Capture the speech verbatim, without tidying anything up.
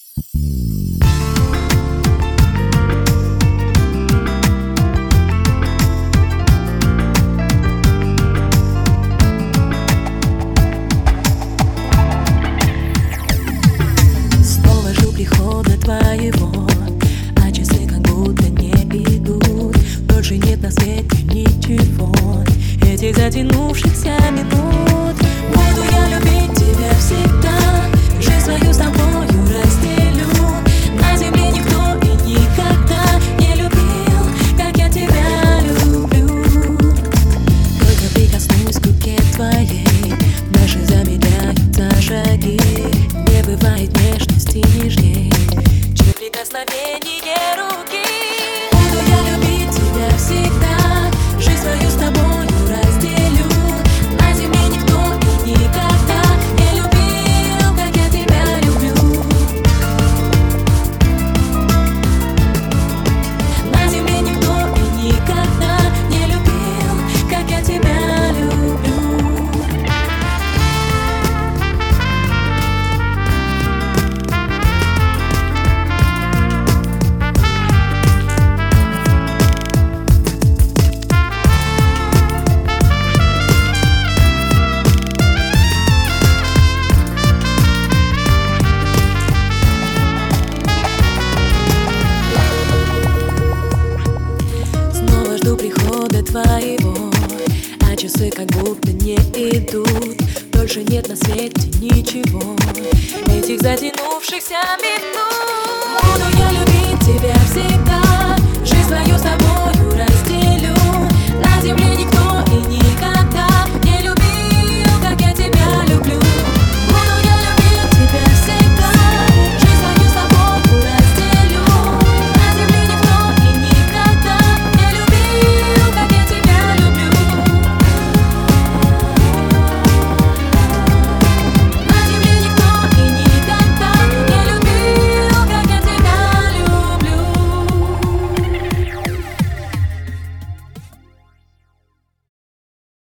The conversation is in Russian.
Снова жду прихода твоего, а часы как будто не идут. Больше нет на свете ничего, этих затянувшихся минут. Буду я любить тебя всегда, жизнь свою с тобою разделю. На земле никто и никогда не любил, как я тебя люблю. Только прикоснусь к руке твоей, наши замедляются шаги. Не бывает нежности нежней, чем прикосновение руки. Буду я любить тебя всегда, жизнь свою с тобою разделю. На земле никто и никогда не любил, как я тебя люблю. На земле никто и никогда не любил, как я тебя люблю. Жду прихода твоего, а часы как будто не идут. Больше нет на свете ничего, этих затянувшихся минут. Буду я любить